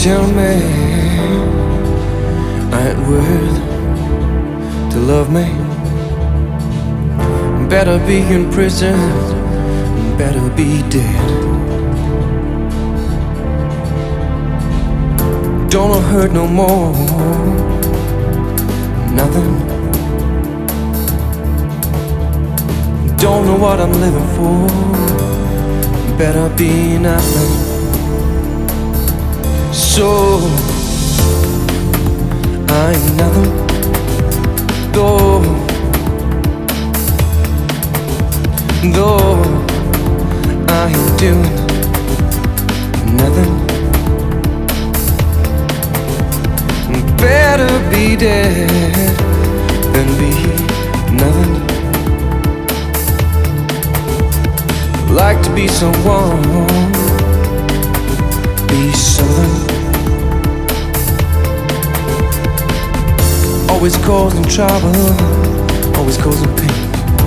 tell me I ain't worth to love me? Better be in prison, better be dead. Don't wanna hurt no more, nothing. Don't know what I'm living for, better be nothing. So I'm nothing, though I ain't doing nothing. Better be dead than be nothing. Like to be someone, be something. Always causing trouble, always causing pain.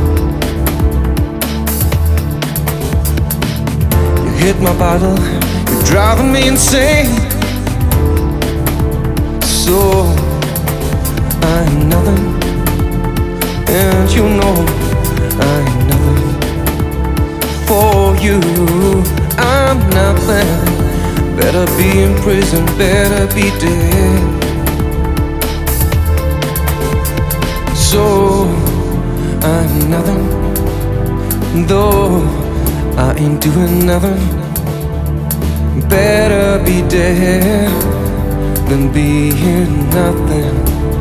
You hit my bottle, you're driving me insane. So I'm nothing, and you know I'm nothing. For you, I'm nothing. Better be in prison, better be dead. So I'm nothing, though I ain't doing nothing. Better be dead than being nothing,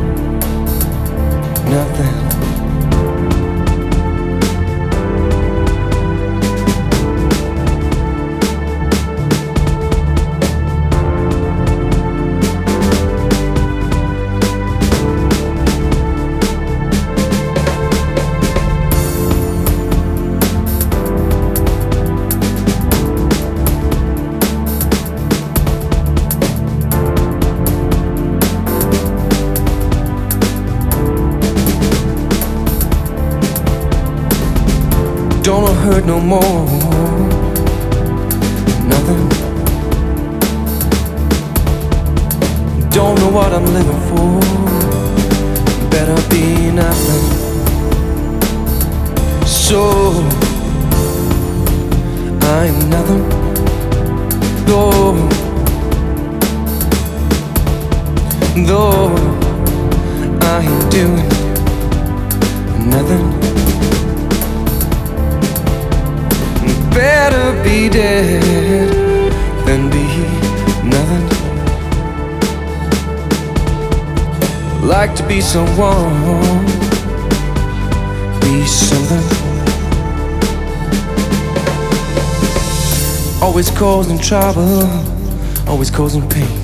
nothing. Don't wanna hurt no more, nothing. Don't know what I'm living for, better be nothing. So I'm nothing, though I ain't doing nothing. Better be dead than be nothing. Like to be someone, be something. Always causing trouble, always causing pain.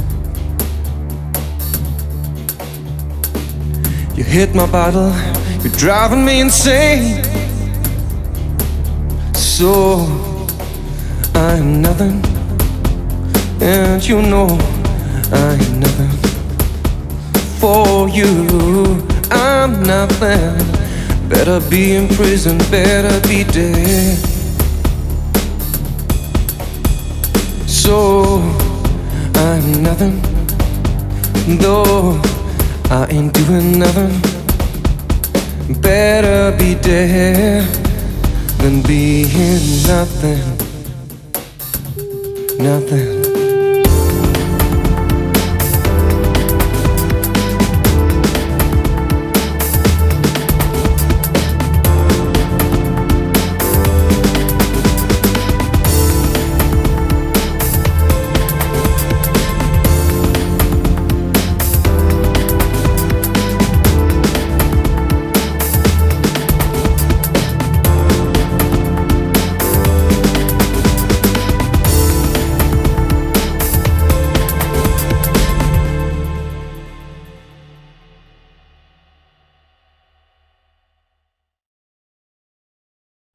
You hit my bottle, you're driving me insane. So I'm nothing, and you know I'm nothing. For you, I'm nothing. Better be in prison, better be dead. So I'm nothing, though I ain't doing nothing. Better be dead than being nothing, nothing.